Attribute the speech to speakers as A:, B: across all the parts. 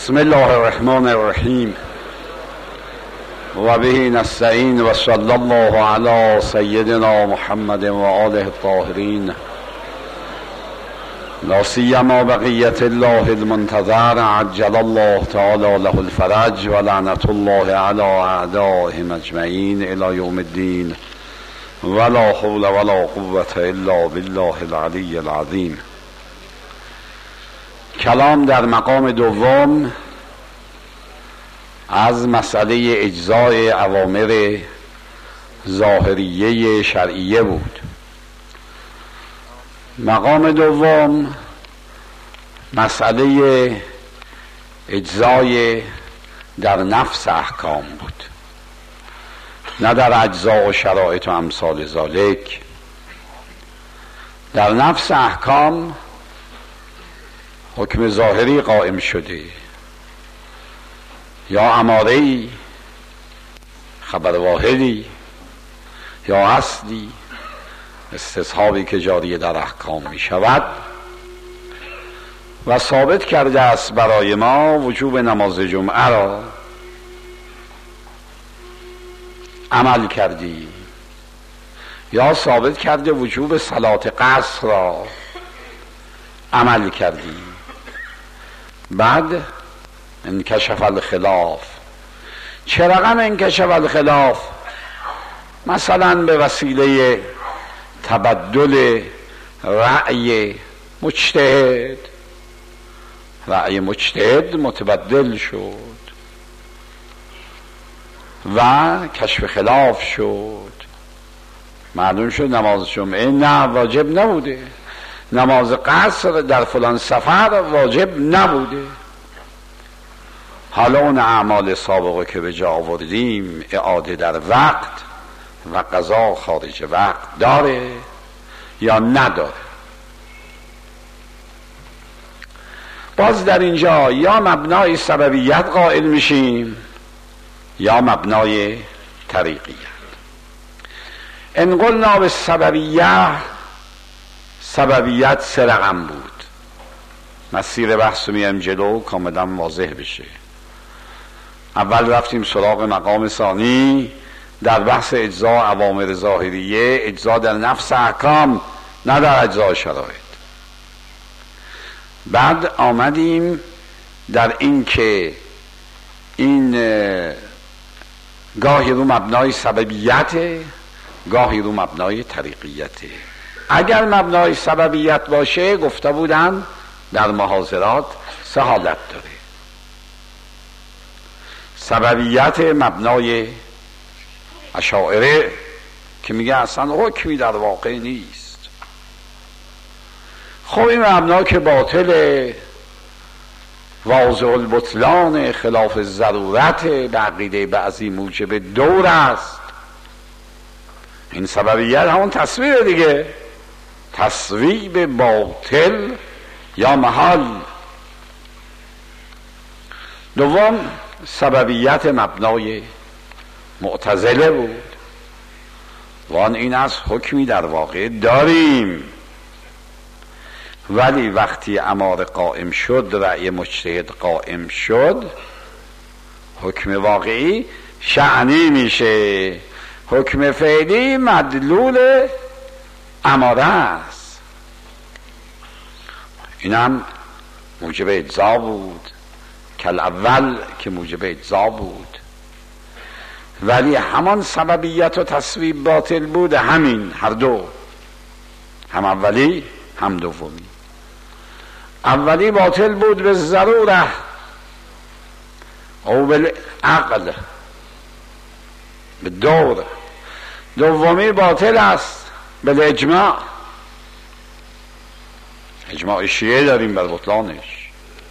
A: بسم الله الرحمن الرحیم و به نستعین و صلی الله علی سیدنا محمد و آله الطاهرین لا سیما بقیت الله المنتظر عجل الله تعالی له الفرج و لعنت الله علی اعدائهم اجمعین الی یوم الدین ولا حول ولا قوة الا بالله العلی العظیم. کلام در مقام دوم از مسئله اجزای اوامر ظاهریه شرعیه بود. مقام دوم مسئله اجزای در نفس احکام بود، نه در اجزا و شرایط و امثال ذالک. در نفس احکام حکم ظاهری قائم شده، یا اماره‌ای، خبر واحدی، یا اصلی، استصحابی که جاری در احکام می شود و ثابت کرده است برای ما وجوب نماز جمعه را عمل کردی، یا ثابت کرده وجوب صلات قصر را عمل کردی. بعد انکشف الخلاف. چه رقم انکشف الخلاف؟ مثلا به وسیله تبدل رأی مجتهد، رأی مجتهد متبدل شد و کشف خلاف شد. معلوم شد نماز جمعه نه واجب نبوده، نماز قصر در فلان سفر واجب نبوده. حالا اون اعمال سابقه که به جا آوردیم اعاده در وقت و قضا خارج وقت داره یا نداره؟ باز در اینجا یا مبنای سببیت قائل میشیم یا مبنای طریقیت. ان قلنا به سببیت سه رقم بود. مسیر بحث میم جلو کاملا واضح بشه. اول رفتیم سراغ مقام ثانی در بحث اجزا اوامر ظاهریه، اجزا در نفس احکام نه در اجزا شرایط. بعد آمدیم در این که این گاهی رو مبنای سببیت، گاهی رو مبنای طریقیته. اگر مبنای سببیت باشه گفته بودن در محاضرات سه حالت داره. سببیت مبنای اشاعره که میگه اصلا حکمی در واقع نیست. خب این مبنا که باطل، واضح البطلان، خلاف ضرورت، به عقیده بعضی موجب دور است. این سببیت همون تصویر دیگه، تصویب باطل یا محال. دوم سببیت مبنای معتزله بود، وان این از حکمی در واقع داریم، ولی وقتی اماره قائم شد، رأی مجتهد قائم شد، حکم واقعی شأنی میشه، حکم فعلی مدلول اماره است. اینم موجب اجزا بود، کل اول که موجب اجزا بود، ولی همان سببیت و تصویب باطل بود. همین هر دو، هم اولی هم دومی. اولی باطل بود به ضروره او بالعقل، به دور. دومی باطل است به اجماع. اجماع شیعه داریم بر بطلانش.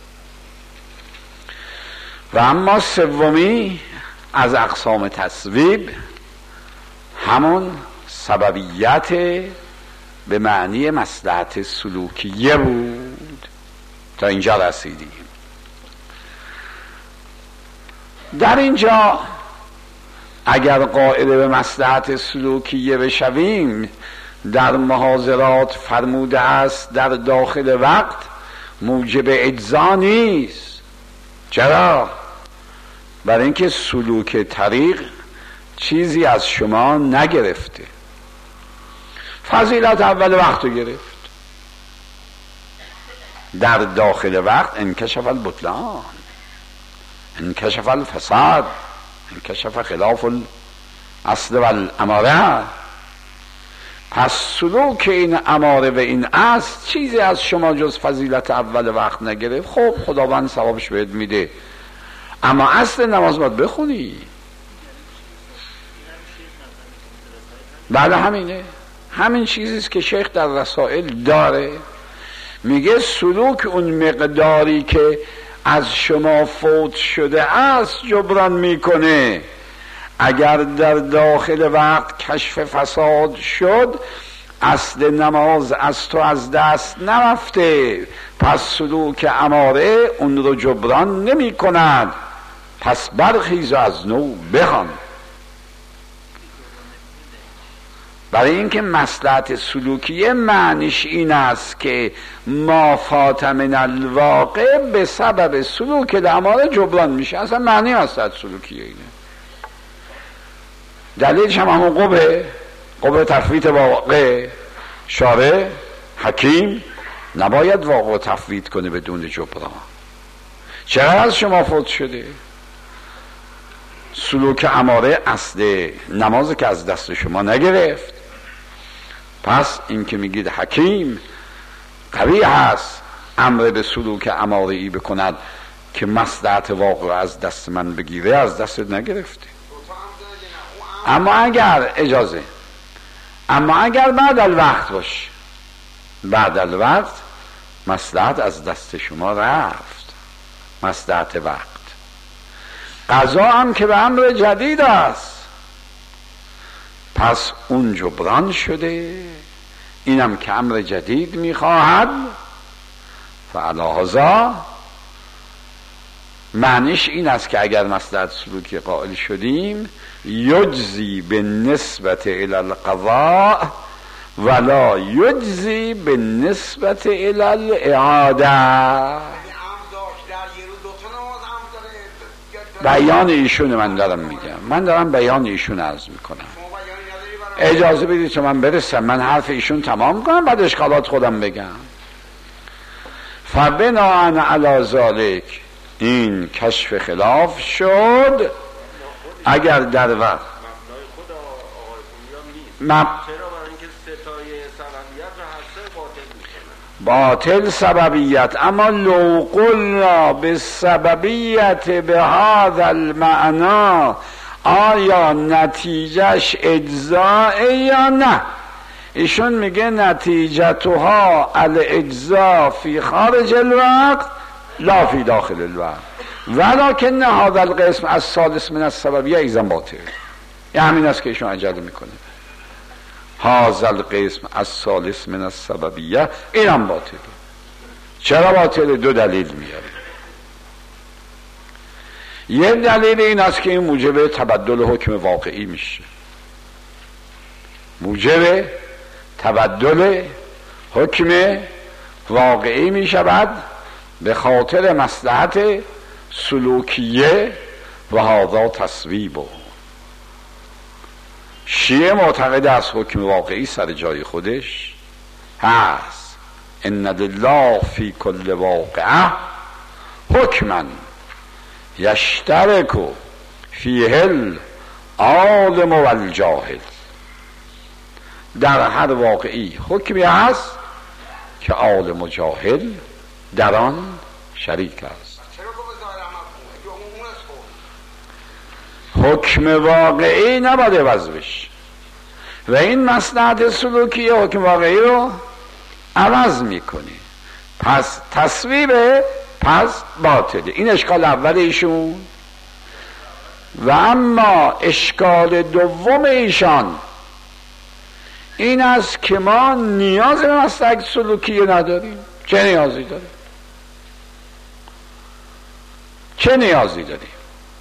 A: و اما سومی از اقسام تصویب همون سببیت به معنی مصلحت سلوکیه بود. تا اینجا رسیدیم. در اینجا اگر قائل به مصلحت سلوکیه بشویم، در محاضرات فرموده است در داخل وقت موجب اجزا نیست. چرا؟ برای اینکه سلوک طریق چیزی از شما نگرفته، فضیلت اول وقت رو گرفت. در داخل وقت انکشف البطلان، انکشف الفساد، انکشف خلاف الاصل والاماره. پس سلوک این اماره و این اصل چیزی از شما جز فضیلت اول وقت نگرفت. خب خداوند ثوابش بهت میده، اما اصل نماز باید بخونی. بله همینه، همین چیزیست که شیخ در رسائل داره. میگه سلوک اون مقداری که از شما فوت شده است جبران میکنه. اگر در داخل وقت کشف فساد شد، اصل نماز از تو از دست نرفته، پس سلوک اماره اون رو جبران نمی کند. پس برخیز و از نو بخوان. برای اینکه مصلحت سلوکیه معنیش این است که ما فات من الواقع به سبب سلوک الاماره جبران میشه. اصلا معنی مصلحت سلوکیه اینه. دلیلش هم همون قبه تفویت واقع. شارع حکیم نباید واقع تفویت کنه بدون جبران. چرا از شما فوت شده؟ سلوک اماره اصل نماز که از دست شما نگرفت. پس این که میگید حکیم قوی هست امر به سلوک اماره ای بکند که مصلحت واقع از دست من بگیره، از دست نگرفته. اما اگر اجازه، اما اگر بعد الوقت باشه، بعد الوقت مصلحت از دست شما رفت، مصلحت وقت. قضا هم که به امر جدید است، پس اون جبران شده. اینم که امر جدید میخواهد، فعلا معنیش این است که اگر مصلحت سلوکی قائل شدیم، یجزی به نسبت الی القضاء ولا یجزی به نسبت الی الاعاده. بیان ایشون من دارم میگم، من دارم بیان ایشون عرض میکنم. اجازه بدید که من برسم، من حرف ایشون تمام کنم بعد اشکالات خودم بگم. فبناء علی ذالک این کشف خلاف شد. اگر در وقت باطل سببیت، اما لو قلنا به سببیت به هذا المعنا، آیا نتیجهش اجزاء یا نه؟ ایشون میگه نتیجتها الاجزاء فی خارج الوقت لا فی داخل الوقت، ولکن هذا القسم السادس من السببیه ایضا باطل. یه همین است که ایشون عجله میکنه. هذا القسم الثالث من السببیه اینم باطله. چرا باطله؟ دو دلیل میاره. یه دلیل این است که این موجب تبدل حکم واقعی میشه، موجب تبدل حکم واقعی میشود به خاطر مصلحت سلوکیه و هذا تصویبه. شیعه معتقد است حکم واقعی سر جای خودش هست. ان لله فی کل واقعه حکما یشترک فیه العالم و الجاهل. در هر واقعی حکمی هست که عالم و جاهل در آن شریک است. حکم واقعی نباید عوض بشه و این مصلحت سلوکی حکم واقعی رو عوض میکنه. پس تصویب، پس باطله. این اشکال اول ایشون. و اما اشکال دوم ایشان این است که ما نیاز به مصلحت سلوکی نداریم. چه نیازی داریم؟ چه نیازی داریم؟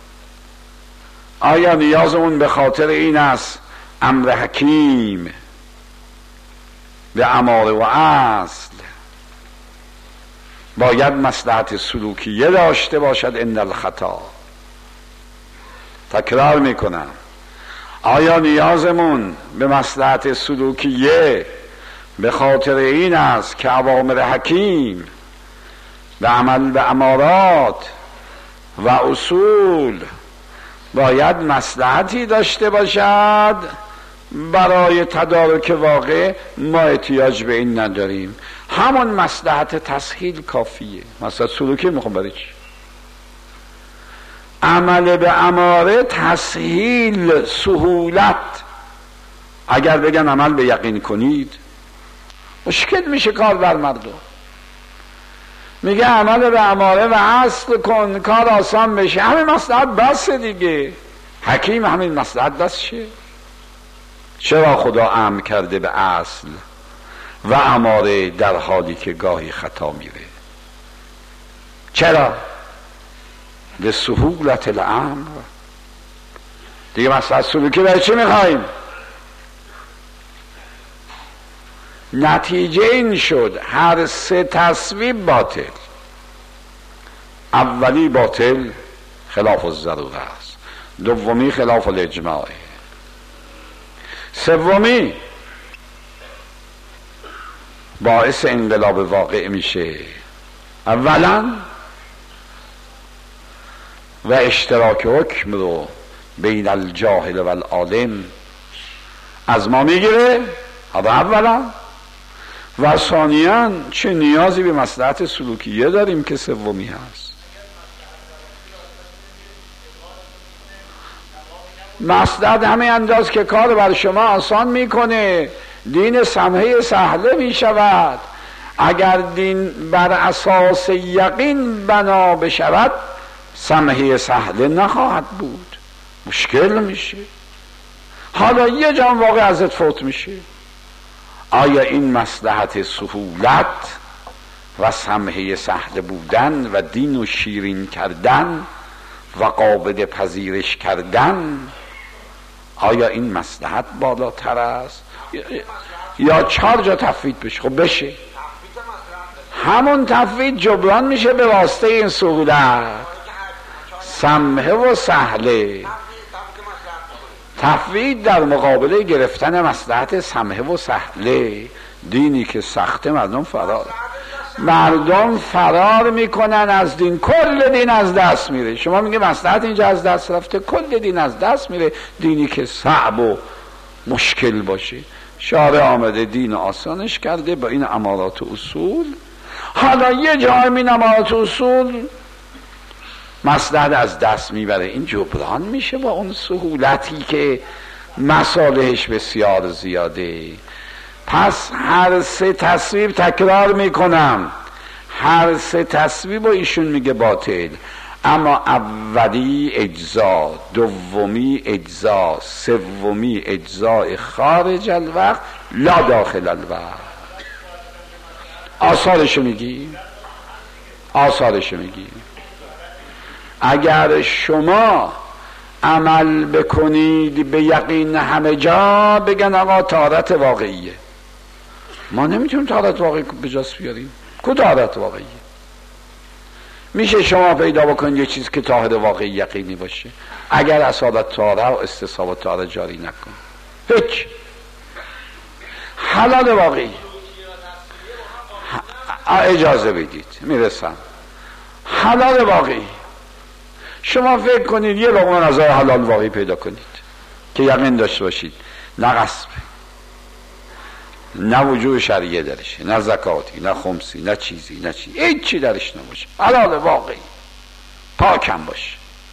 A: آیا نیازمون به خاطر این است امر حکیم به اماره و اصل باید مصلحت سلوکیه داشته باشد. ان الخطا، تکرار میکنم، آیا نیازمون به مصلحت سلوکیه به خاطر این است که اوامر حکیم به عمل به امارات و اصول باید مصلحتی داشته باشد؟ برای تدارک واقع ما احتیاج به این نداریم، همون مصلحت تسهیل کافیه. مصلحت سلوکی میخوام برای چی؟ عمل به اماره، تسهیل، سهولت. اگر بگن عمل به یقین کنید مشکل میشه کار بر مردم. میگه عمل به اماره و اصل کن، کار آسان بشه. همین مصلحت بس دیگه. حکیم همین مصلحت بس شه. چرا خدا امر کرده به اصل و اماره در حالی که گاهی خطا میره؟ چرا؟ به سهولت الامر. دیگه مصلحت سلوکی برای چی میخوایم؟ نتیجه این شد هر سه تصویب باطل. اولی باطل خلاف الضروره است، دومی خلاف الاجماع، سومی باعث انقلاب واقع میشه. اولا و اشتراک حکم رو بین الجاهل و العالم از ما میگیره، اولا. و ثانیاً چه نیازی به مصلحت سلوکیه داریم که سومی هست؟ مصلحت همین انداز که کار بر شما آسان میکنه، دین سمحه سهله میشود. اگر دین بر اساس یقین بنا بشود سمحه سهله نخواهد بود، مشکل میشه. حالا یه جان واقع ازت فوت میشه. آیا این مصلحت سهولت و سمحه سهل بودن و دین و شیرین کردن و قابل پذیرش کردن، آیا این مصلحت بالاتر است یا 4 جا تفویض بشه؟ خب بشه، همون تفویض جبران میشه به واسطه این سهولت، سمحه و سهله. تفویض در مقابله گرفتن مصلحت سمحه و سهله. دینی که سخته مردم فرار میکنن از دین، کل دین از دست میره. شما میگه مصلحت اینجا از دست رفته، کل دین از دست میره. دینی که صعب و مشکل باشه، شارع آمده دین آسانش کرده با این امارات و اصول. حالا یه جای این امارات و اصول مصلحت از دست میبره، این جبران میشه با اون سهولتی که مصالحش بسیار زیاده. پس هر سه تصویب، تکرار میکنم، هر سه تصویب و ایشون میگه باطل. اما اولی اجزا، دومی اجزا، سومی اجزاء خارج الوقت لا داخل الوقت. آثارشو میگی؟ اگر شما عمل بکنید به یقین همه جا، بگن آقا طهارت واقعیه. ما نمیتونیم طهارت واقعی به جاست بیاریم. کو طهارت واقعیه؟ میشه شما پیدا بکنید یه چیز که طاهر واقعی یقینی باشه، اگر اصالت طهاره و استصحاب طهاره جاری نکن، هیچ. حلال واقعی، اجازه بدید میرسم. حلال واقعی، شما فکر کنید یه لقمه نظر حلال واقعی پیدا کنید که یقین داشته باشید نه غصب، نه وجوه شرعیه درش، نه زکاتی، نه خمسی، نه چیزی، هیچ چی درش نباشه، حلال واقعی، پاکم باشه.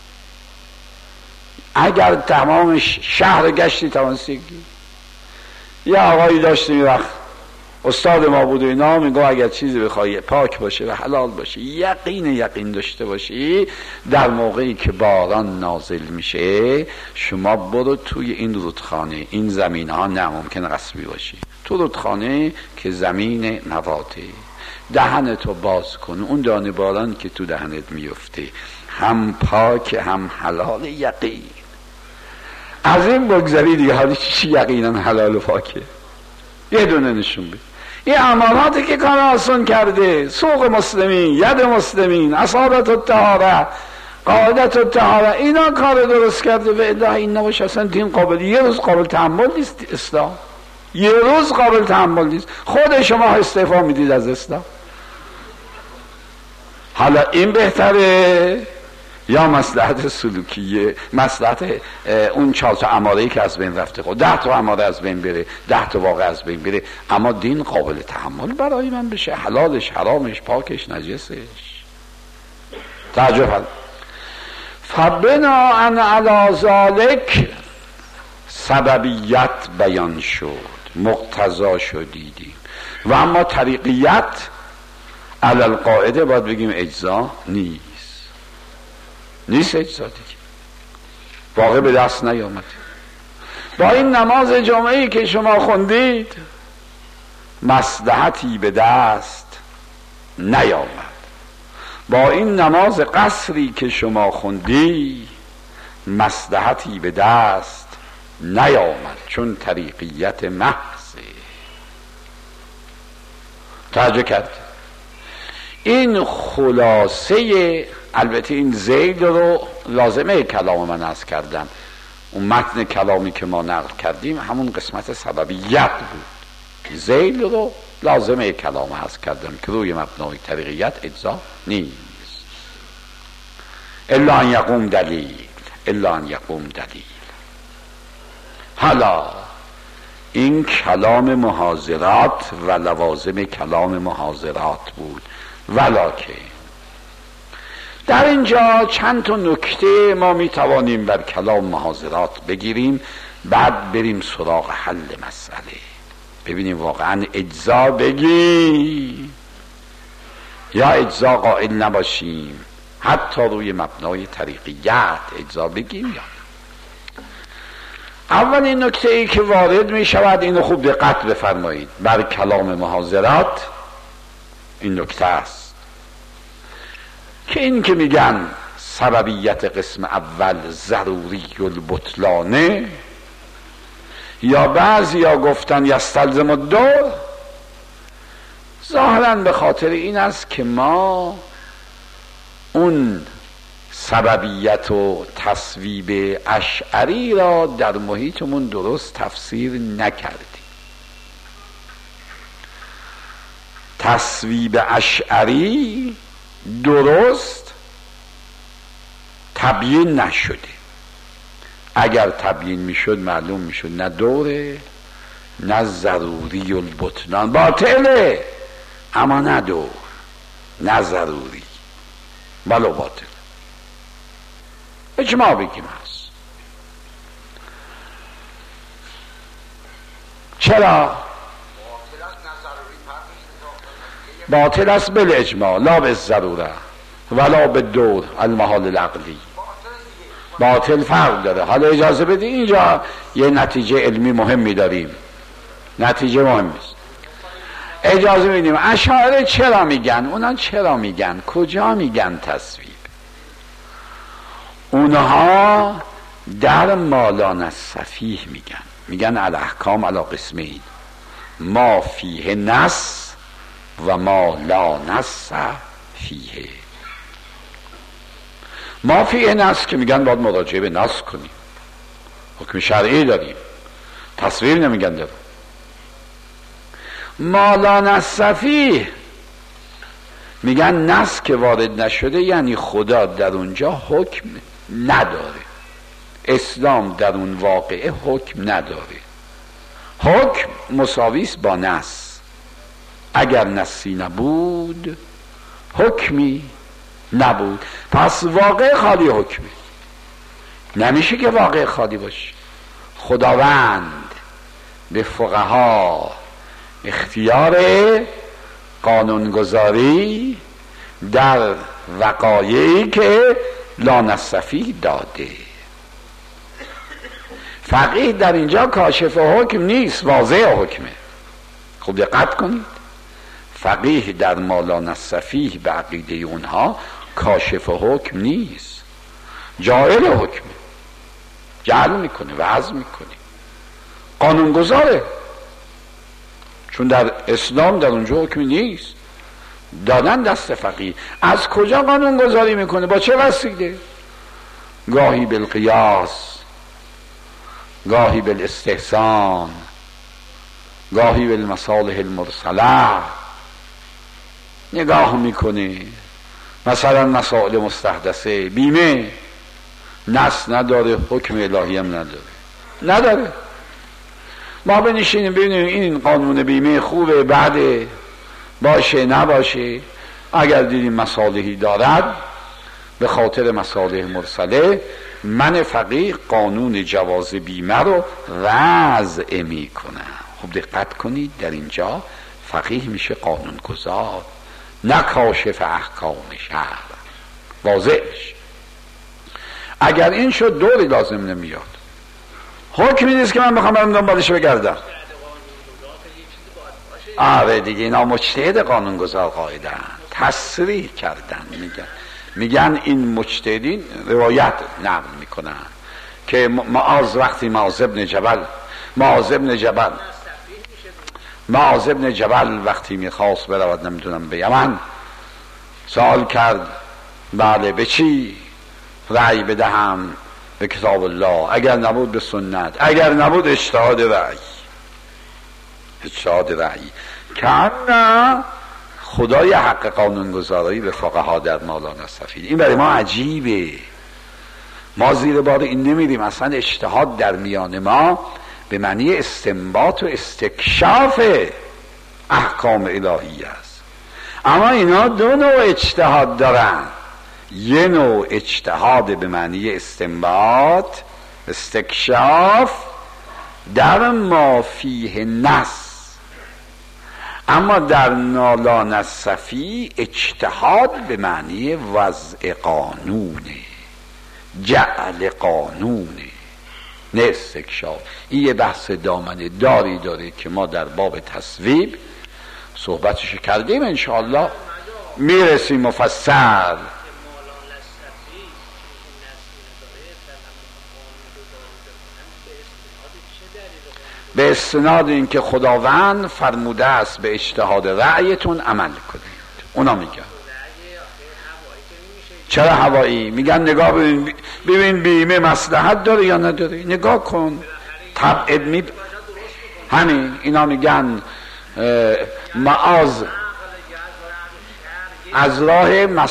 A: اگر تمام شهر گشتی توانستی. یه آقایی داشتیم وقت استاد ما بود و اینا، میگه اگر چیزی بخوای پاک باشه و حلال باشه، یقین داشته باشی، در موقعی که باران نازل میشه شما برو توی این رودخانه، این زمین ها نه ممکن غصبی باشی، تو رودخانه که زمین نواته، دهنتو باز کن، اون دانه باران که تو دهنت میفته هم پاک هم حلال. یقین از این بگذاری دیگه، حالی چی یقینا حلال و پاکه؟ یه دونه نشون بید. این اماراتی که کار آسان کرده، سوق مسلمین، ید مسلمین، اصابت الطهاره، قاعدت الطهاره، اینا کار درست کرده. و الا این نباشه اصلا دین قابل، یه روز قابل تحمل نیست اسلام، یه روز قابل تحمل نیست. خود شما استعفا میدید از اسلام. حالا این بهتره یا مصلحت سلوکیه، مصلحت اون 4 تا اماره‌ای که از بین رفته، خب 10 تا اماره از بین بره، 10 تا واقع از بین بره، اما دین قابل تحمل برای من بشه، حلالش، حرامش، پاکش، نجسش. توجه فرمایید. فبناء علی ذلک سببیت بیان شد، مقتضا شد دیدیم. و اما طریقیت علی القاعده باید بگیم اجزا نیست اجزا دیگه، واقع به دست نیامد. با این نماز جمعه‌ای که شما خوندید مصلحتی به دست نیامد. با این نماز قصری که شما خوندی مصلحتی به دست نیامد، چون طریقیت محضه. توجه کرد؟ این خلاصه، البته این زید رو لازمه کلام من عرض کردم، اون متن کلامی که ما نقل کردیم همون قسمت سببیت بود. زید رو لازمه کلام عرض کردم که روی مبنای طریقیت اجزا نیست. الا ان یقوم دلیل. حالا این کلام محاضرات و لوازم کلام محاضرات بود، ولکن در اینجا چند تا نکته ما میتوانیم بر کلام محاضرات بگیریم، بعد بریم سراغ حل مسئله، ببینیم واقعا اجزا بگیم یا اجزا قائل نباشیم، حتی روی مبنای طریقیت اجزا بگیم یا. اولین نکته ای که وارد می شود، اینو خوب دقت بفرمایید، بر کلام محاضرات این نکته است که این که میگن سببیت قسم اول ضروری البطلانه، یا بعضی یا گفتن یستلزم الدور، ظاهرا به خاطر این است که ما اون سببیت و تصویب اشعری را در محیطمون درست تفسیر نکردیم. تصویب اشعری درست تبیین نشده. اگر تبیین میشد معلوم میشد نه دوره نه ضروری البطلان، باطله، اما نه دور نه ضروری، بلو باطل. اجماع بگیم هست. چرا؟ باطل است بل اجماع، لا به ضروره ولا به دور المحال العقلی. باطل فرق داره. حالا اجازه بدی اینجا یه نتیجه علمی مهمی داریم، نتیجه مهمی است. اجازه بدیم اشاعره چرا میگن؟ اونا چرا میگن؟ کجا میگن تصویب؟ اونها در مالان الصفیح میگن الاحکام علی قسمین، ما فیه نص و ما لا نص فیه. ما فیه نص که میگن باید مراجعه به نص کنیم، حکم شرعی داریم، تصویر نمیگن داریم. ما لا نص فیه میگن نص که وارد نشده یعنی خدا در اونجا حکم نداره، اسلام در اون واقعه حکم نداره. حکم مساویس با نص، اگر نصی نبود حکمی نبود، پس واقع خالی حکمی نمیشه که واقع خالی باشه. خداوند به فقها اختیار قانونگذاری در وقایعی که لا نص فیه داده. فقیه در اینجا کاشف حکم نیست، واضح حکمه. خوب دقت کنید، فقیه در ما لا نص فیه به عقیده اونها کاشف حکم نیست، جاهل حکمه، جعل میکنه، وضع میکنه، قانونگذاره. چون در اسلام در اونجا حکمی نیست، دادن دست فقیه. از کجا قانون گذاری میکنه؟ با چه وسیله؟ گاهی بالقیاس، گاهی بالاستحسان، گاهی بالمصالح المرسله نگاه میکنه. مثلا مسائل مستحدثه، بیمه نص نداره، حکم الهی هم نداره. ما بنشینیم ببینیم این قانون بیمه خوبه، بعد باشه نباشه. اگر دیدیم مصالحی دارد به خاطر مصالح مرسله، من فقیه قانون جواز بیمه رو وضع میکنم. خب دقت کنید، در اینجا فقیه میشه قانون گذار، نه کاشف احکام شهر. واضح بشه. اگر این شد دوری لازم نمیاد، حکمی نیست که من بخوام برم دنبالش بگردم. آره دیگه، اینا مجتهد قانونگذار قاعدن، تصریح کردن. میگن این مجتهدین روایت نقل میکنن که معاذ وقتی معاذ ابن جبل وقتی میخواست برود نمیدونم به یمن، سوال کرد بله به چی رأی بدهم؟ به کتاب الله، اگر نبود به سنت، اگر نبود اجتهاد رأی. کن خدای حق قانونگذاری به فقها در مولانا صفی. این برای ما عجیبه، ما زیر بار این نمیریم. اصلا اجتهاد در میان ما به معنی استنباط و استکشاف احکام الهی است. اما اینا دو نوع اجتهاد دارن. یه نوع اجتهاد به معنی استنباط، استکشاف در ما فیه نص. اما در مولانا صفی اجتهاد به معنی وضع قانونه، جعل قانونه، نه استکشاف. این یه بحث دامنه داری داره که ما در باب تصویب صحبتش کردیم، انشاءالله میرسیم مفصل. به استناد این که خداوند فرموده است به اجتهاد رأیتون عمل کنید. اونا میگن چرا هوایی؟ میگن نگاه ببین بیمه مصلحت داره یا نداره، نگاه کن. تبعید همین اینا میگن معاذ از راه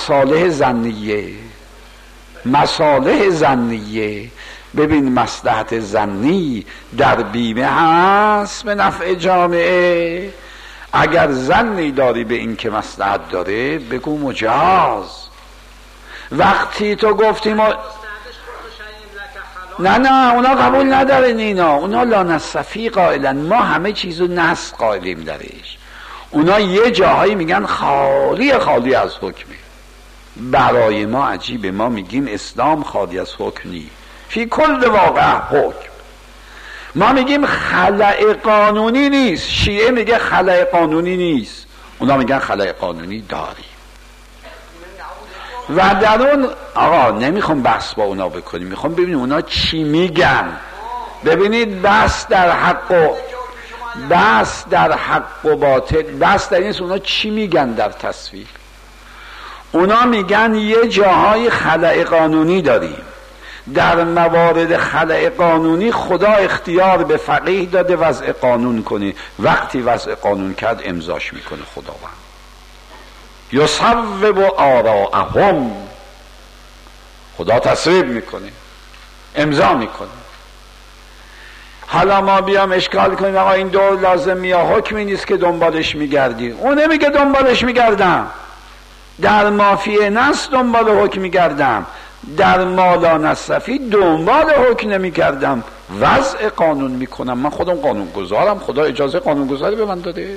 A: مصالح ظنیه. ببین مصلحت ظنی در بیمه هست به نفع جامعه. اگر ظنی داری به این که مصلحت داره بگو مجاز. وقتی تو گفتی نه اونا قبول ندارن، اونا لا نصفی قائلن، ما همه چیزو نص قائلیم درش. اونا یه جاهایی میگن خالی از حکمه. برای ما عجیبه، ما میگیم اسلام خالی از حکم نیست، فی کل واقع حکم. ما میگیم خلأ قانونی نیست، شیعه میگه خلأ قانونی نیست، اونا میگن خلأ قانونی داری. و در اون آقا نمیخوام بحث با اونا بکنیم، میخوام ببینیم اونا چی میگن. ببینید بحث در حق و باطل، بحث در این اونا چی میگن در تصویر. اونا میگن یه جاهای خلأ قانونی داریم، در موارد خلأ قانونی خدا اختیار به فقیه داده وضع قانون کنه. وقتی وضع قانون کرد امضاش میکنه خداوند. یصوب آراءهم، خدا تصویب میکنه، امضا میکنه. حالا ما بیام اشکال کنیم آقا این دور لازم یا حکمی نیست که دنبالش میگردی. اون نمیگه دنبالش میگردم، در مافیه نص دنبال حکم میگردم، در مولانا صفی دنبال حکم نمیکردم، وضع قانون میکنم. من خودم قانون گذارم، خدا اجازه قانون گذاری به من داده.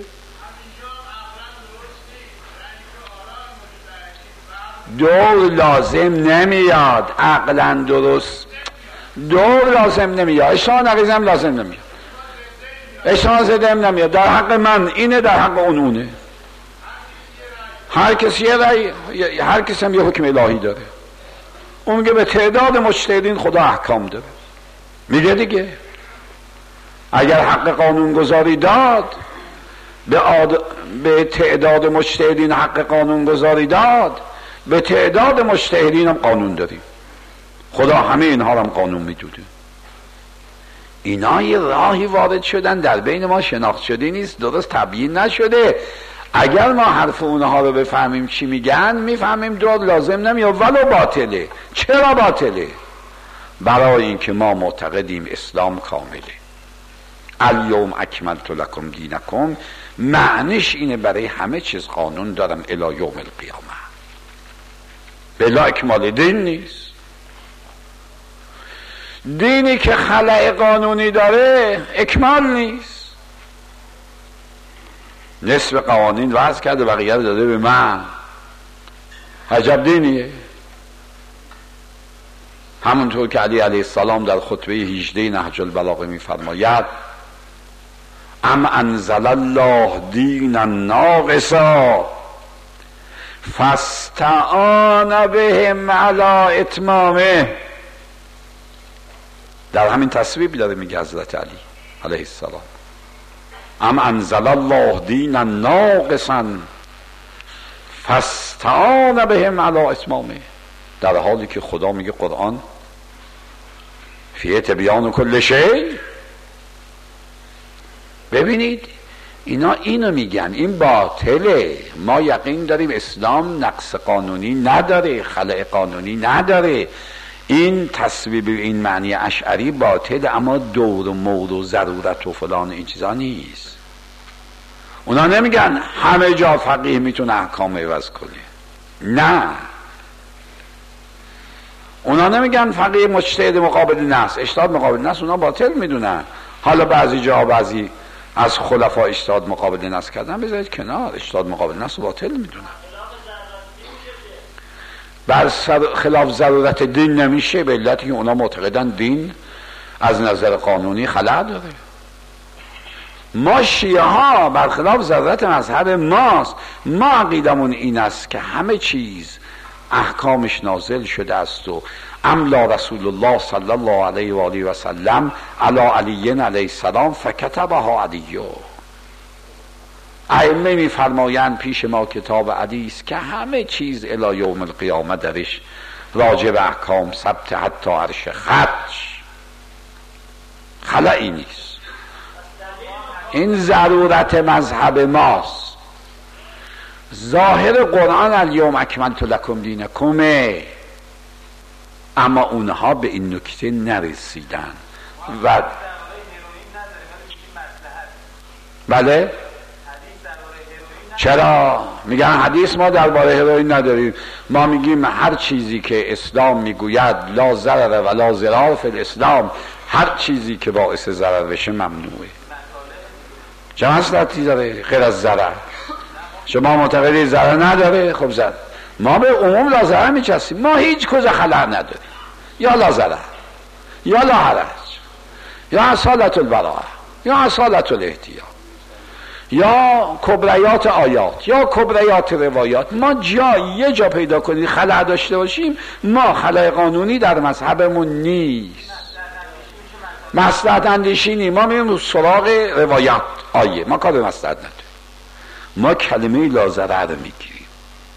A: دور لازم نمیاد، عقلا درست دور لازم نمیاد، اشتباه نقیزم لازم نمیاد، اشتباه زدم نمیاد. در حق من اینه، در حق اونه. هر کسی هر کسی هم یه حکم الهی داره. اون میگه به تعداد مجتهدین خدا احکام داره، میگه دیگه اگر حق قانون گذاری داد به تعداد مجتهدین حق قانون گذاری داد، به تعداد مجتهدین هم قانون داریم. خدا همه اینها هم قانون میدوده. اینا یه راهی وارد شدن در بین ما شناخت شده نیست، درست تبیین نشده. اگر ما حرف اونها رو بفهمیم چی میگن، میفهمیم دور لازم نمیاد ولو باطله. چرا باطله؟ برای اینکه ما معتقدیم اسلام کامله. الیوم اکملت لکم دینکم معنیش اینه برای همه چیز قانون دارم الی یوم القیامه. بلا اکمال دین نیست. دینی که خلأ قانونی داره اکمال نیست. نصف قوانین وضع کرده بقیه رو داده به من. عجب دینیه. همونطور که علی علیه السلام در خطبه 18 نهج البلاغه میفرماید ام انزل الله دینا ناقصا فاستعان بهم علی اتمامه. در همین تصویب داره میگه حضرت علی علیه السلام ام انزل الله دینا ناقصا فاستعان بهم علی اتمامه، در حالی که خدا میگه قرآن فیه تبیان کل شیء. ببینید اینا اینو میگن، این باطله. ما یقین داریم اسلام نقص قانونی نداره، خلأ قانونی نداره. این تصویب این معنی اشعری باطل، اما دور و مور و ضرورت و فلان این چیزا نیست. اونا نمیگن همه جا فقیه میتونه احکام عوض کنه، نه. اونا نمیگن فقیه مجتهد مقابل نص، اجتهاد مقابل نص اونا باطل میدونن. حالا بعضی جا بعضی از خلفا اجتهاد مقابل نص کردن، بذارید کنار، اجتهاد مقابل نص باطل میدونن. بر خلاف ضرورت دین نمیشه، به علتی که اونا معتقدن دین از نظر قانونی خلأ داره. ما شیعه ها برخلاف ضرورت مذهب ماست. ما عقیدمون این است که همه چیز احکامش نازل شده است و املا رسول الله صلی الله علیه و آله و سلم علی علی علیه السلام فکتبها علی. ائمه میفرمایند پیش ما کتاب علی است که همه چیز الی یوم القیامه درش راجع به احکام ثبت، حتی عرش خدش. خلأی نیست. این ضرورت مذهب ماست. ظاهر قرآن الیوم اکملت لکم دینکم، اما اونها به این نکته نرسیدن. و بله چرا میگن حدیث ما درباره هروئین نداریم؟ ما میگیم هر چیزی که اسلام میگوید لا ضرر و لا ضرار فی الاسلام، هر چیزی که باعث ضرر بشه ممنوعه. چه مصلحتی داره غیر از ضرر؟ شما معتقدی ضرر نداره، خب ضرر. ما به عموم لا ضرر میچسیم. ما هیچ کجا خلأ نداریم. یا لا ضرر یا لا حرج یا اصالت البراءه یا اصالت الاحتیاط یا کبریات آیات یا کبریات روایات. ما یه جا پیدا کنید خلأ داشته باشیم، ما خلأ قانونی در مذهبمون نیست. مصلحت اندیشی ما میریم سراغ روایات آیه، ما کار به مصلحت نداریم. ما کلمه لا ضرر میگیریم،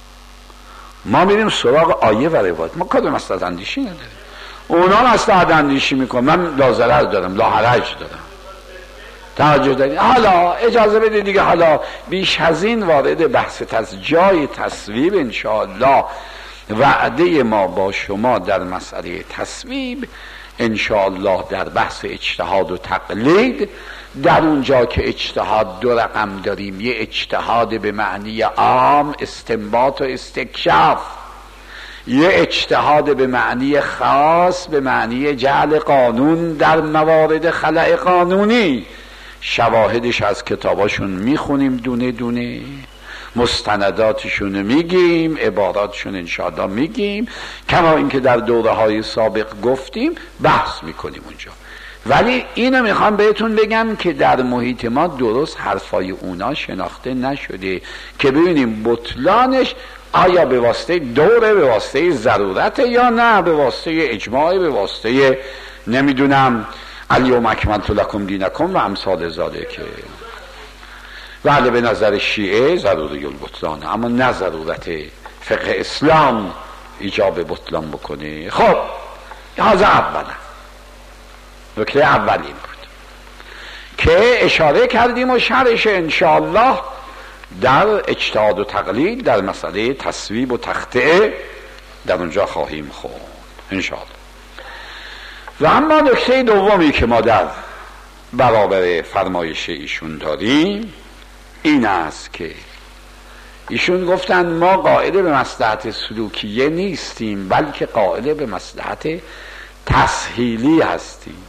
A: ما میریم سراغ آیه و روایات، ما کار به مصلحت اندیشی نداریم. اونا مصلحت اندیشی میکنن، من لا ضرر دارم لا حرج دارم. توجه دارید؟ حالا اجازه بدید دیگه، حالا بیش از این وارد بحث جای تصویب انشاءالله وعده ما با شما در مسئله تصویب انشاءالله در بحث اجتهاد و تقلید، در اونجا که اجتهاد دو رقم داریم، یه اجتهاد به معنی عام استنباط و استکشاف، یه اجتهاد به معنی خاص به معنی جعل قانون در موارد خلأ قانونی. شواهدش از کتاباشون میخونیم دونه دونه، مستنداتشون میگیم، عباراتشون انشاءالله میگیم، کما اینکه در دوره های سابق گفتیم بحث میکنیم اونجا. ولی اینو میخوام بهتون بگم که در محیط ما درست حرفای اونا شناخته نشده که ببینیم بطلانش آیا به واسطه دوره، به واسطه ضرورت، یا نه به واسطه اجماع، به واسطه نمیدونم الیوم اکملت لکم دینکم و امثال ذالک. ولی به نظر شیعه ضروری البطلان، اما نه ضرورت فقه اسلام ایجاب بطلان بکنه. خب هذا اولا، نکته اولین بود که اشاره کردیم و شرح انشاءالله در اجتهاد و تقلید در مسئله تصویب و تخطئه در اونجا خواهیم خوند انشاءالله. و اما نکته دومی که ما در برابر فرمایش ایشون داریم این است که ایشون گفتن ما قائل به مصلحت سلوکیه نیستیم، بلکه قائل به مصلحت تسهیلی هستیم.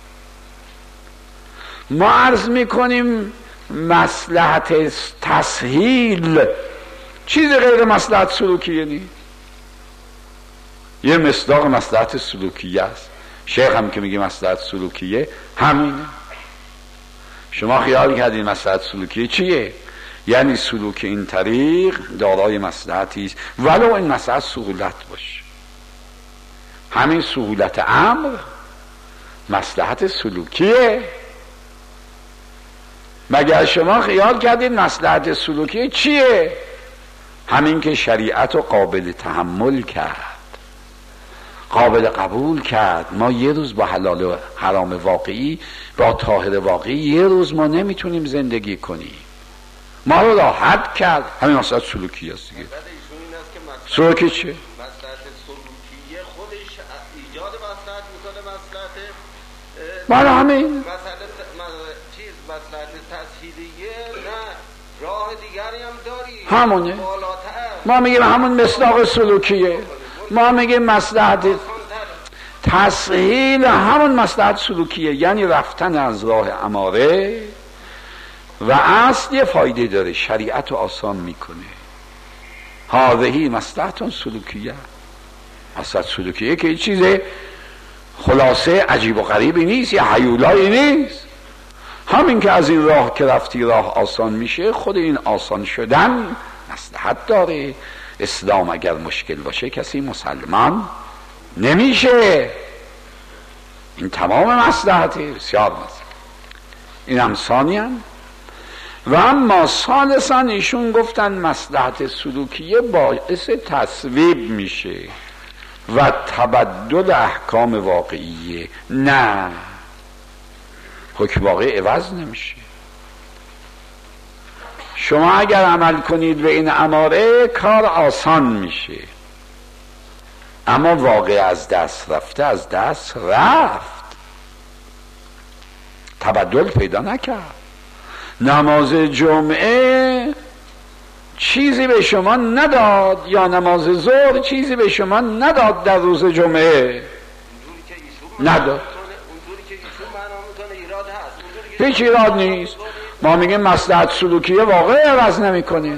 A: ما عرض میکنیم مصلحت تسهیل چیز غیر مصلحت سلوکیه نیست، یه مصداق مصلحت سلوکیه است. شیخ هم که میگه مصلحت سلوکیه همینه. شما خیال کردین مصلحت سلوکیه چیه؟ یعنی سلوک این طریق دارای مصلحتی است، ولو این مصلحت سهولت باشه. همین سهولت امر مصلحت سلوکیه. مگر شما خیال کردین مصلحت سلوکیه چیه؟ همین که شریعت رو قابل تحمل کرد، قابل قبول کرد. ما یه روز با حلال و حرام واقعی، با طاهر واقعی یه روز ما نمیتونیم زندگی کنیم، ما رو راحت کرد. همین مسئله سلوکی است دیگه. سلوکی چه؟
B: مسئله سلوکیه خودش ایجاد مصلحت میکنه، مصلحت
A: برای همین
B: مصلحت تسهیلیه نه، راه دیگری هم داری
A: همونه. ما میگیم همون مصداق سلوکیه، ما میگیم مصلحت تسهیل همون مصلحت سلوکیه، یعنی رفتن از راه اماره و اصل یه فایده داره، شریعت رو آسان میکنه. هذه مصلحت سلوکیه. مصلحت سلوکیه که چیز خلاصه عجیب و غریبی نیست، یه هیولایی نیست. همین که از این راه که رفتی راه آسان میشه، خود این آسان شدن مصلحت داره. اسلام اگر مشکل باشه کسی مسلمان نمیشه. این تمام مصلحته، بسیار مصلحت. این هم ثانیاً. و اما ثالثاً ایشون گفتن مصلحت سلوکیه باعث تصویب میشه و تبدل احکام واقعیه. نه، حکم واقعی عوض نمیشه. شما اگر عمل کنید به این اماره کار آسان میشه، اما واقع از دست رفته از دست رفت، تبدل پیدا نکرد. نماز جمعه چیزی به شما نداد یا نماز ظهر چیزی به شما نداد در روز جمعه، نداد. هیچ ایراد نیست. ما میگیم مصلحت سلوکیه واقع عوض نمیکنه.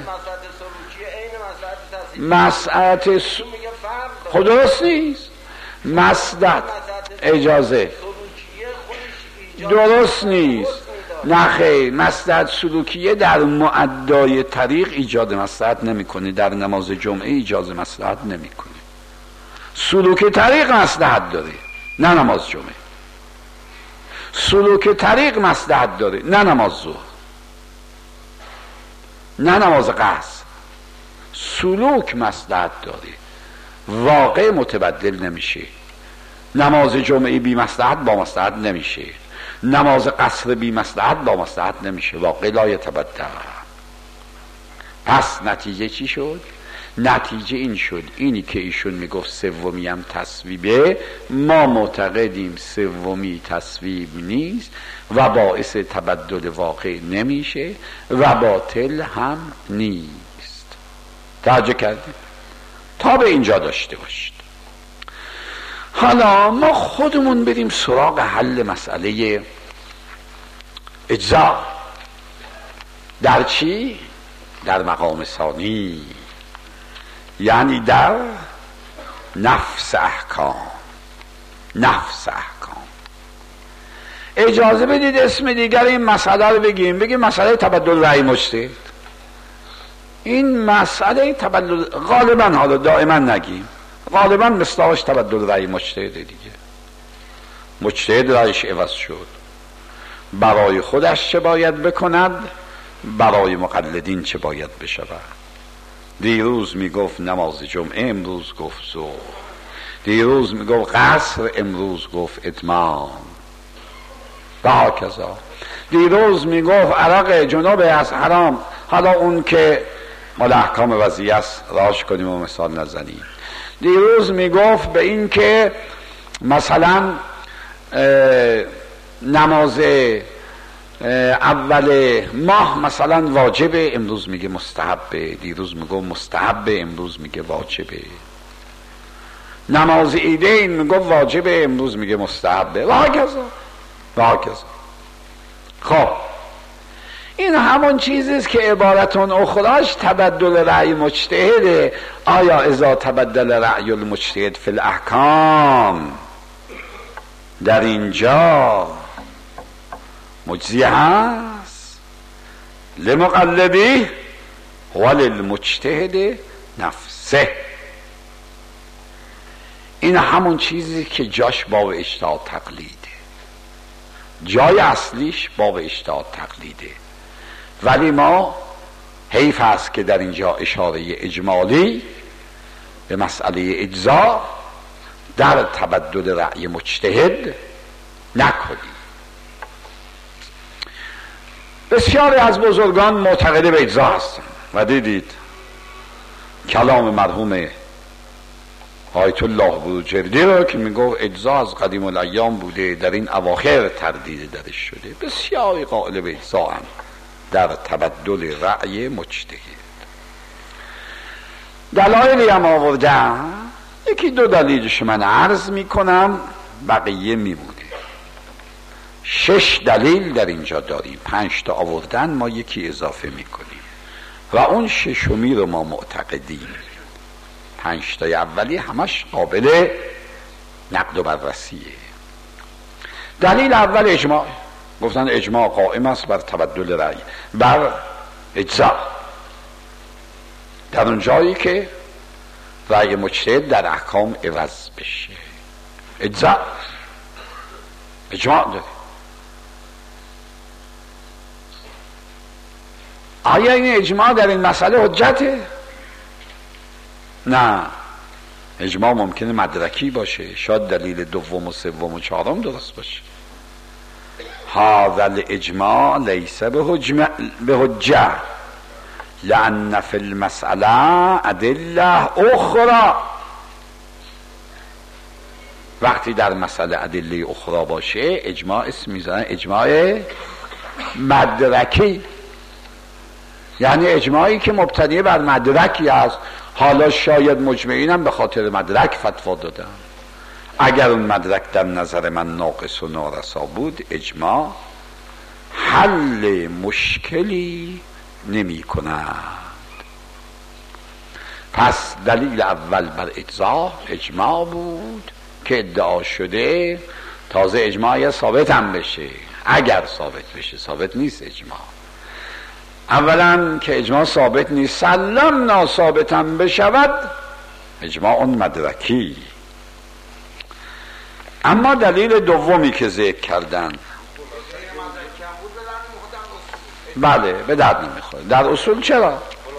A: مصلحت خود درست نیست. مصلحت اجازه درست نیست. نه خیر، مصلحت سلوکیه در معدای طریق ایجاد مصلحت نمیکنه، در نماز جمعه ایجاد مصلحت نمیکنه. سلوک طریق مصلحت داره، نه نماز جمعه. سلوک طریق مصلحت داره، نه نماز ظهر، نه نماز قصر. سلوک مصلحت داره، واقع متبدل نمیشه. نماز جمعه بی مصلحت با مصلحت نمیشه، نماز قصر بی مصلحت با مصلحت نمیشه، واقع لا یتبدل. پس نتیجه چی شد؟ نتیجه این شد، اینی که ایشون میگفت سومی هم تصویبه، ما معتقدیم سومی تصویب نیست و باعث تبدل واقع نمیشه و باطل هم نیست. توجه کردید؟ تا به اینجا داشته باشید. حالا ما خودمون بریم سراغ حل مسئله اجزا. در چی؟ در مقام ثانی، یعنی در نفس احکام. نفس احکام. اجازه بدید اسم دیگر این مسئله رو بگیم مسئله تبدل رأی مجتهد. این مسئله تبدل غالبا، حالا دائما نگیم، غالبا مصداقش تبدل رأی مجتهد دیگه. مجتهد رأیش عوض شد، برای خودش چه باید بکند برای مقلدین چه باید بشود؟ دیروز میگفت نماز جمعه، امروز گفت ظهر. دیروز میگفت قصر، امروز گفت اتمام. و هاکذا. دیروز میگفت عرق جنوب از حرام، حالا اون که مال احکام وضعی است راش کنیم و مثال نزنیم. دیروز میگفت به این که مثلا نماز اول ماه مثلا واجبه، امروز میگه مستحبه. دیروز میگه مستحبه، امروز میگه واجبه. نماز عیدین میگه واجبه، امروز میگه مستحبه. و هاکذا. خب این همون چیزیست که عبارتون اخراش تبدل رأی مجتهده. آیا اذا تبدل رأی المجتهد فی الاحکام در اینجا مجزی هست؟ لمقلدی وللمجتهد نفسه. این همون چیزی که جاش باب اجتهاد تقلیده، جای اصلیش باب اجتهاد تقلیده. ولی ما حیف است که در اینجا اشاره اجمالی به مسئله اجزا در تبدل رأی مجتهد نکنیم. بسیاری از بزرگان معتقد به اجزا هستند و دیدید کلام مرحوم آیت الله بروجردی رو که میگفت اجزا از قدیم الایام بوده، در این اواخر تردید درش شده. بسیاری قائل به اجزا هم در تبدل رأی مجتهد. دلایلی هم آوردم، یکی دو دلیلش من عرض میکنم، بقیه میمونه. 6 دلیل در اینجا داریم، 5 تا آوردن، ما یکی اضافه میکنیم و اون 6می رو ما معتقدیم. 5 تای اولی همش قابل نقد و بررسیه. دلیل اول اجماع. گفتن اجماع قائم است بر تبدل رأی، بر اجزا، در اون جایی که رأی مجتهد در احکام عوض بشه. اجزا اجماع داره. آیا این اجماع در این مسئله حجته؟ نه، اجماع ممکنه مدرکی باشه، شاید دلیل دوم و سوم و چهارم درست باشه. هذا الاجماع لیس بحجه لان فی المسئله ادله اخرى. وقتی در مسئله ادله اخرى باشه اجماع اسم میزنن اجماع مدرکی، یعنی اجماعی که مبتنی بر مدرکی است. حالا شاید مجمعینم به خاطر مدرک فتوا دادن. اگر اون مدرک در نظر من ناقص و نارسا بود، اجماع حل مشکلی نمی کند. پس دلیل اول بر اجماع بود که ادعا شده. تازه اجماع ثابت هم بشه، اگر ثابت بشه، ثابت نیست اجماع. اولا که اجماع ثابت نیست، سلم ناثابت هم بشود، اجماع اون مدرکی. اما دلیل دومی که ذکر کردن، بله، به درد نمیخوره. در اصول چرا؟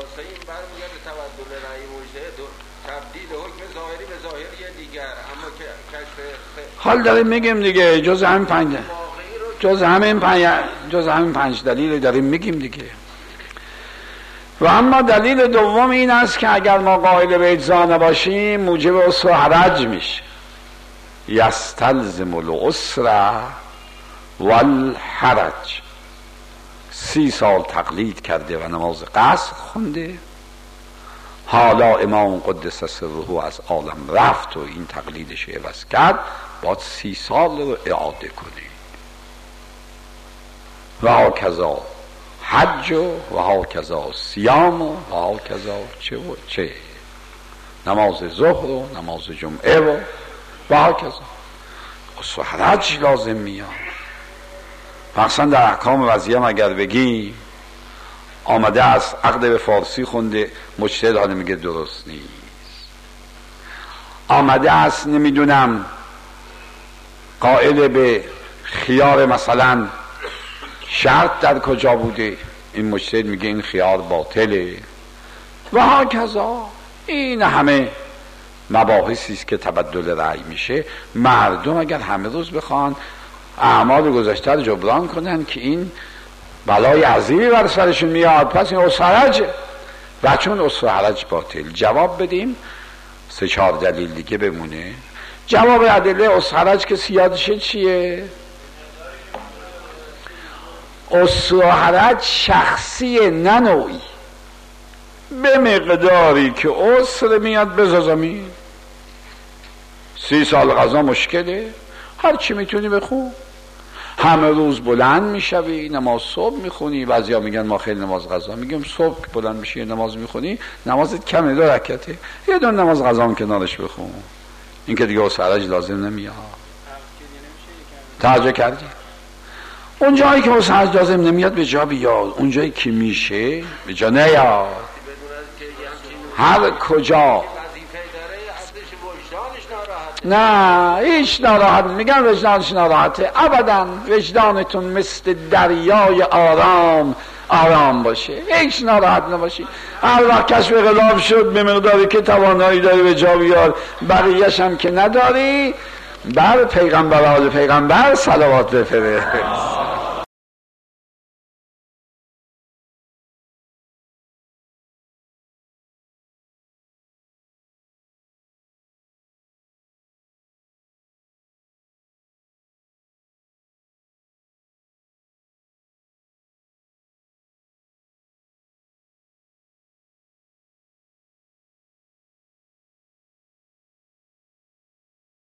A: حال داریم میگیم دیگه، جز همین پنج دلیل داریم میگیم دیگه. و اما دلیل دوم این است که اگر ما قائل به اجزا نباشیم موجب عسر و حرج میشه. یستلزم العسر والحرج. 30 سال تقلید کرده و نماز قصر خونده، حالا امام قدس سره از عالم رفت و این تقلیدش عوض کرد، باید 30 سال رو اعاده کنه. و هاکذا حج و هاکذا صیام و هاکذا چه و چه، نماز ظهر و نماز جمعه و هاکذا. و حرج لازم میاد. مثلا در احکام وضعی هم اگر بگیم آمده است عقد به فارسی خونده، مجتهد حالا میگه درست نیست. آمده است نمیدونم قائل به خیار مثلا شرط در کجا بوده، این مجتهد میگه این خیار باطله و هاکذا. این همه مباحثی است که تبدل رأی میشه. مردم اگر همه روز بخوان اعمال گذشته رو جبران کنن که این بلای عظیمی بر سرشون میاد، پس این اسرحرج و چون اسرحرج باطل. جواب بدیم 3-4 دلیل دیگه بمونه. جواب ادله اسرحرج که سیادشه چیه؟ اسرحرج شخصی نه نوعی، به مقداری که اسر میاد بزازمی. 30 سال قضا مشکله، هر چی میتونی بخون، همه روز بلند میشوی نماز صبح میخونی. بعضیا میگن ما خیلی نماز قضا، میگم صبح که بلند میشی نماز میخونی نمازت کمه 2 رکعته، یه دون نماز قضا هم کنارش بخون، این که دیگه اسرحرج لازم نمیاد. توجه کردی؟ اون جایی که اسرحرج لازم نمیاد به جا بیاد، اون جایی که میشه به جا نیاد. هر کجا نه هیچ ناراحت، میگن وجدانش ناراحته، ابدا وجدانتون مثل دریای آرام باشه، هیچ ناراحت نباشی. هر وقت کشف غلاب شد به مقداری که توانایی داری به جا بیار، بقیه‌ش هم که نداری، بر پیغمبر صلوات بفرست.